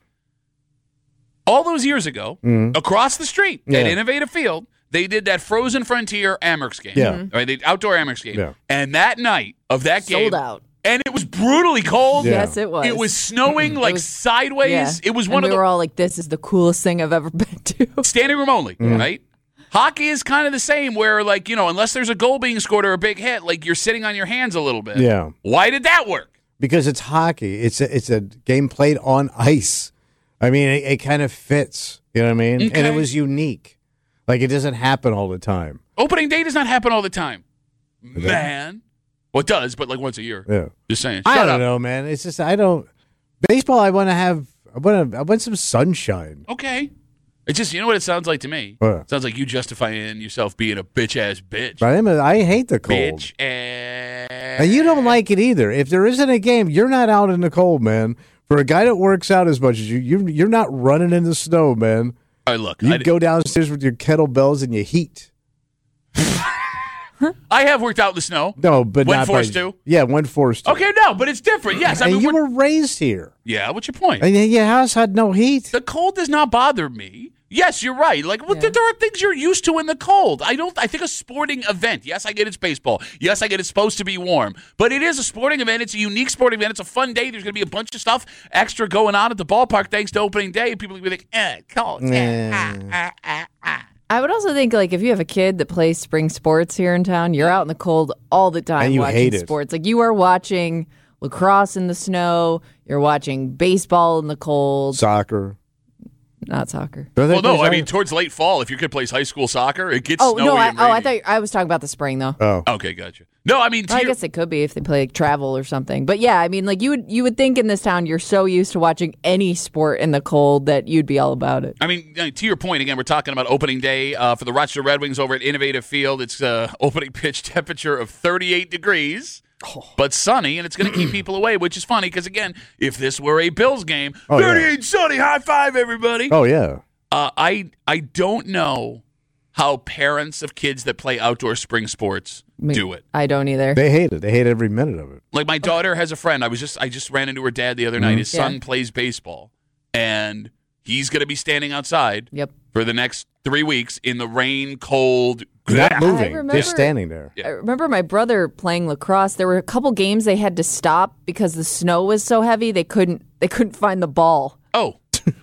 all those years ago, Mhm. across the street Yeah. at Innovative Field, they did that Frozen Frontier Amerks game. Yeah. Mhm. Right, the outdoor Amerks game. Yeah. And that night of that game, Sold out. and it was brutally cold. Yeah. Yes, it was. It was snowing like was- sideways. Yeah. It was And one we of the were all like, "This is the coolest thing I've ever been to." standing room only, Mm-hmm. right? Hockey is kind of the same, where like you know, unless there's a goal being scored or a big hit, like you're sitting on your hands a little bit. Yeah. Why did that work? Because it's hockey. It's a, it's a game played on ice. I mean, it, it kind of fits. You know what I mean? And Okay. it was unique. Like it doesn't happen all the time. Opening day does not happen all the time, man. Well, it does, but like once a year. Yeah. Just saying. I Shut don't up. know, man. It's just I don't. Baseball. I want to have. I want to. I want some sunshine. Okay. It's just, you know what it sounds like to me? What? It sounds like you justifying yourself being a bitch ass bitch. But I'm a, I hate the cold. Bitch ass. And you don't like it either. If there isn't a game, you're not out in the cold, man. For a guy that works out as much as you, you you're not running in the snow, man. All right, look. You I, go downstairs with your kettlebells and you heat. I have worked out in the snow. No, but When not forced by, to? Yeah, when forced to. Okay, no, but it's different. Yes. I and mean, you we're- were raised here. yeah, what's your point? And your house had no heat. The cold does not bother me. Yes, you're right. Like, well, Yeah. there are things you're used to in the cold. I don't. I think a sporting event. Yes, I get it's baseball. Yes, I get it's supposed to be warm. But it is a sporting event. It's a unique sporting event. It's a fun day. There's going to be a bunch of stuff extra going on at the ballpark thanks to opening day. People will be like, eh, cold. Eh, ah, ah, ah, ah. I would also think like if you have a kid that plays spring sports here in town, you're out in the cold all the time And you watching hate it. sports. Like you are watching lacrosse in the snow. You're watching baseball in the cold. Soccer. Not soccer. Don't they Well, no, play I mean soccer? towards late fall, if your kid plays high school soccer, it gets Oh snowy no! I, and oh, I rainy. thought I was talking about the spring though. Oh. Okay, gotcha. No, I mean, to Well, I your- guess it could be if they play like, travel or something. But yeah, I mean, like you would you would think in this town you're so used to watching any sport in the cold that you'd be all about it. I mean, uh, to your point, again, we're talking about opening day uh, for the Rochester Red Wings over at Innovative Field. It's uh, opening pitch temperature of thirty-eight degrees, but sunny, and it's going to keep people away, which is funny because, again, if this were a Bills game, Oh, yeah. thirty-eight sunny, high five, everybody. Oh, yeah. Uh, I I don't know how parents of kids that play outdoor spring sports Me- do it. I don't either. They hate it. They hate every minute of it. Like my daughter has a friend. I was just I just ran into her dad the other night. His son Yeah. plays baseball, and he's going to be standing outside Yep. for the next three weeks in the rain, cold. Not moving. remember- Just standing there. Yeah. I remember my brother playing lacrosse. There were a couple games they had to stop because the snow was so heavy they couldn't they couldn't find the ball. Oh,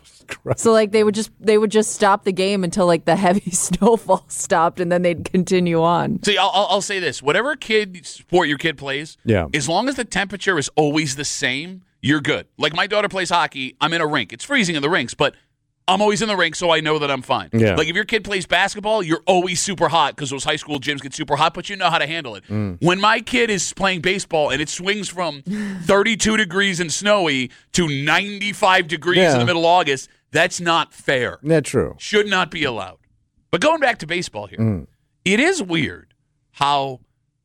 So like they would just they would just stop the game until like the heavy snowfall stopped, and then they'd continue on. see, I'll, I'll I'll say this: whatever kid sport your kid plays, Yeah. as long as the temperature is always the same, you're good. Like my daughter plays hockey. I'm in a rink. It's freezing in the rinks, but I'm always in the rink, so I know that I'm fine. Yeah. Like if your kid plays basketball, you're always super hot because those high school gyms get super hot, but you know how to handle it. Mm. When my kid is playing baseball and it swings from thirty-two degrees and snowy to ninety-five degrees Yeah. in the middle of August, that's not fair. That's true. Should not be allowed. But going back to baseball here, Mm. it is weird how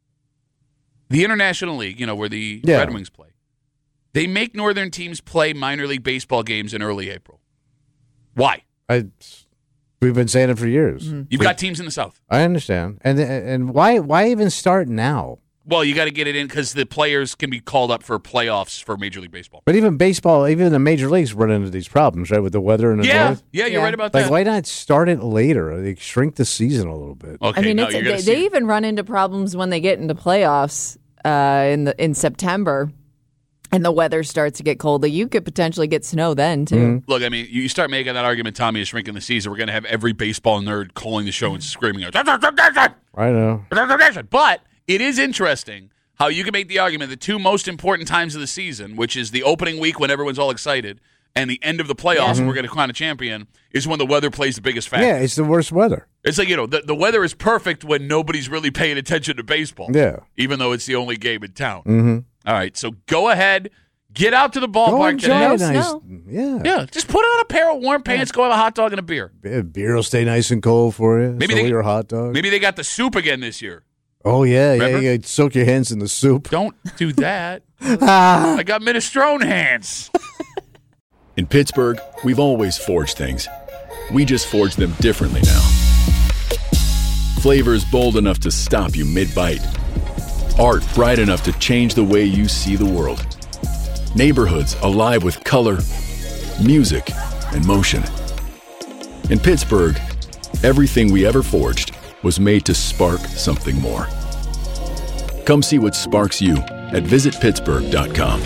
the International League, you know, where the Yeah. Red Wings play, they make northern teams play minor league baseball games in early April. Why? I, we've been saying it for years. You've got teams in the South. I understand. And and why why even start now? Well, you got to get it in because the players can be called up for playoffs for Major League Baseball. But even baseball, even the major leagues run into these problems, right, with the weather in the yeah. north. Yeah, you're Yeah. right about Like, that. why not start it later? They shrink the season a little bit. Okay, I mean, no, it's, you're gonna they, see they even run into problems when they get into playoffs uh, in the in September, and the weather starts to get colder. You could potentially get snow then too. Mm-hmm. Look, I mean, you start making that argument, Tommy, is shrinking the season. We're going to have every baseball nerd calling the show and screaming out, I know. but it is interesting how you can make the argument the two most important times of the season, which is the opening week when everyone's all excited and the end of the playoffs when we're going to crown a champion, is when the weather plays the biggest factor. Yeah, it's the worst weather. It's like, you know, the, the weather is perfect when nobody's really paying attention to baseball. Yeah. Even though it's the only game in town. Mm-hmm. All right, so go ahead, get out to the Go ballpark enjoy today. a nice, snow. yeah. Yeah, just put on a pair of warm pants, go have a hot dog and a beer. Yeah, beer will stay nice and cold for you. Maybe so they- your hot dog. Maybe they got the soup again this year. Oh yeah, Remember? yeah, yeah. Soak your hands in the soup. Don't do that. I got minestrone hands. In Pittsburgh, we've always forged things. We just forge them differently now. Flavors bold enough to stop you mid-bite. Art bright enough to change the way you see the world. Neighborhoods alive with color, music, and motion. In Pittsburgh, everything we ever forged was made to spark something more. Come see what sparks you at visit pittsburgh dot com.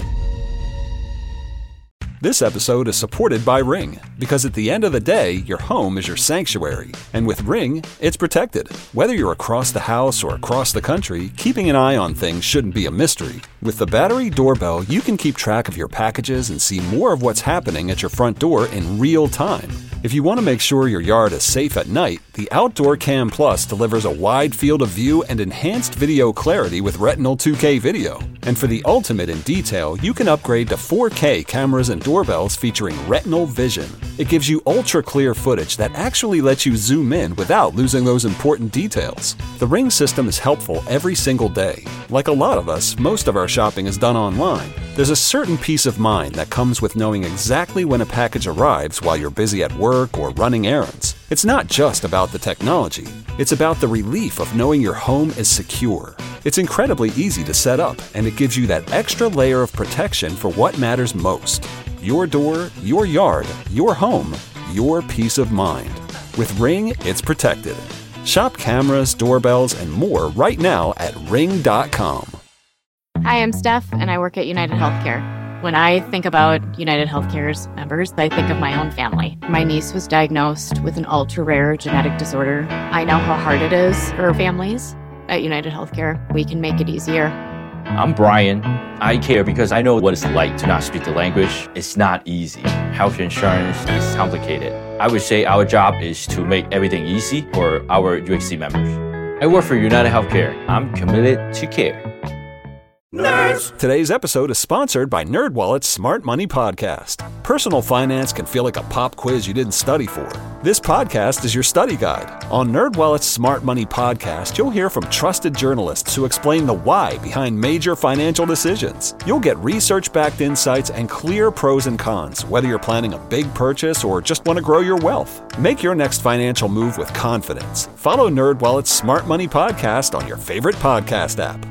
This episode is supported by Ring, because at the end of the day, your home is your sanctuary. And with Ring, it's protected. Whether you're across the house or across the country, keeping an eye on things shouldn't be a mystery. With the battery doorbell, you can keep track of your packages and see more of what's happening at your front door in real time. If you want to make sure your yard is safe at night, the Outdoor Cam Plus delivers a wide field of view and enhanced video clarity with Retinal two K video. And for the ultimate in detail, you can upgrade to four K cameras and doorbells featuring Retinal Vision. It gives you ultra-clear footage that actually lets you zoom in without losing those important details. The Ring system is helpful every single day. Like a lot of us, most of our shopping is done online. There's a certain peace of mind that comes with knowing exactly when a package arrives while you're busy at work or running errands. It's not just about the technology. It's about the relief of knowing your home is secure. It's incredibly easy to set up, and it gives you that extra layer of protection for what matters most. Your door, your yard, your home, your peace of mind. With Ring, it's protected. Shop cameras, doorbells, and more right now at ring dot com. Hi, I'm Steph, and I work at United Healthcare. When I think about United Healthcare's members, I think of my own family. My niece was diagnosed with an ultra-rare genetic disorder. I know how hard it is for families. At United Healthcare, we can make it easier. I'm Brian. I care because I know what it's like to not speak the language. It's not easy. Health insurance is complicated. I would say our job is to make everything easy for our U H C members. I work for United Healthcare. I'm committed to care. Nerds! Today's episode is sponsored by NerdWallet's Smart Money Podcast. Personal finance can feel like a pop quiz you didn't study for. This podcast is your study guide. On NerdWallet's Smart Money Podcast, you'll hear from trusted journalists who explain the why behind major financial decisions. You'll get research-backed insights and clear pros and cons, whether you're planning a big purchase or just want to grow your wealth. Make your next financial move with confidence. Follow NerdWallet's Smart Money Podcast on your favorite podcast app.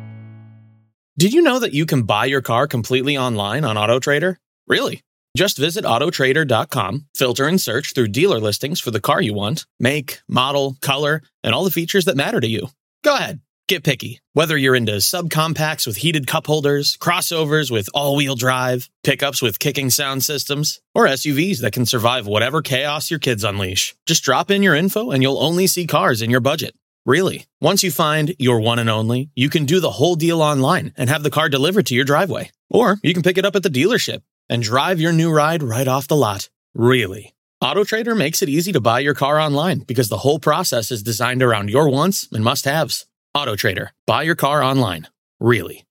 Did you know that you can buy your car completely online on AutoTrader? Really? Just visit auto trader dot com, filter and search through dealer listings for the car you want, make, model, color, and all the features that matter to you. Go ahead, get picky. Whether you're into subcompacts with heated cup holders, crossovers with all-wheel drive, pickups with kicking sound systems, or S U Vs that can survive whatever chaos your kids unleash. Just drop in your info and you'll only see cars in your budget. Really, once you find your one and only, you can do the whole deal online and have the car delivered to your driveway. Or you can pick it up at the dealership and drive your new ride right off the lot. Really. AutoTrader makes it easy to buy your car online because the whole process is designed around your wants and must-haves. AutoTrader. Buy your car online. Really.